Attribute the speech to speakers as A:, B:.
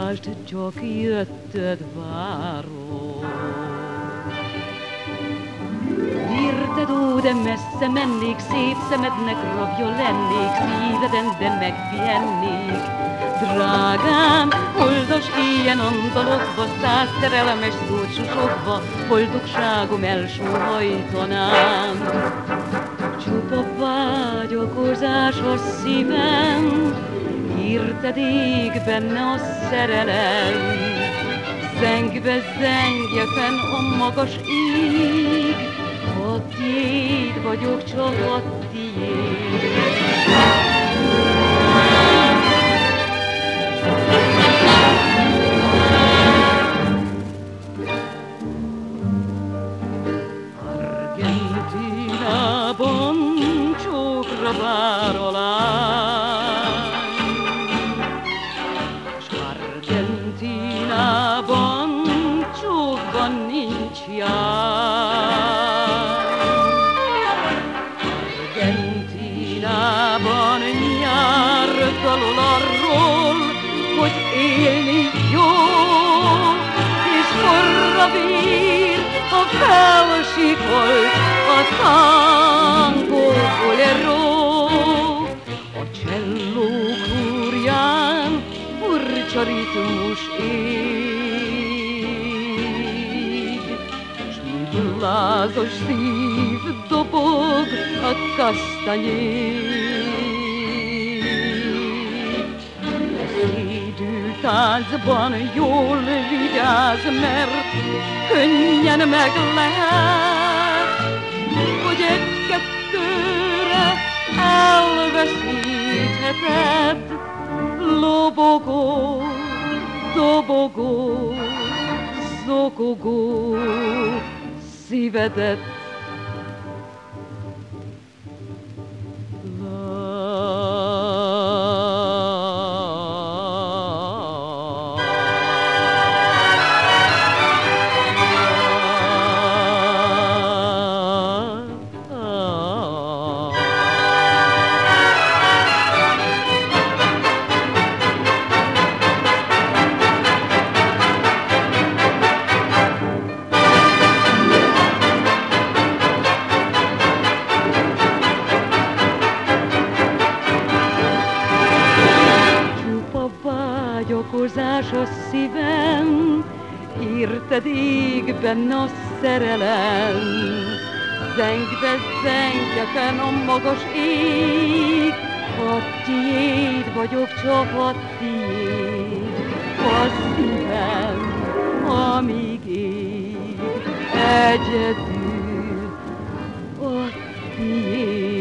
A: Lásd, csak jötted várom. Érted, ó, de messze mennék, szép szemednek rabja lennék, szíveden, de megpihennék. Drágám, oldas ilyen andalokba, 100 szerelmes szót susogva, boldogságom elsóhajtanám. Csupa vágyakozás a szívem, érted, ég benne a szerelem. Zengve zengje fenn a magas ég, a tiéd vagyok, csak a tiéd. Argentinában csókra vár a lány, s Argentinában csókban nincs jár. Argentinában nyár dalol arról, hogy élni jó, és forra vír a felsikolt a tangó bolero. A cselló kúrján furcsa ritmus ég, s mint lázas szív dobog a kasztanyég. A szédült táncban jól vigyáz, mert könnyen meg lehet, hogy egy-kettőre elveszítheted. Lobogó, dobogó, zokogó szívedet. Vágyakozás a szívem, érted, ég benne a szerelem. Zengve zengje fenn a magas ég, a tiéd vagyok, csak a tiéd. A szívem, amíg ég, egyedül a tiéd.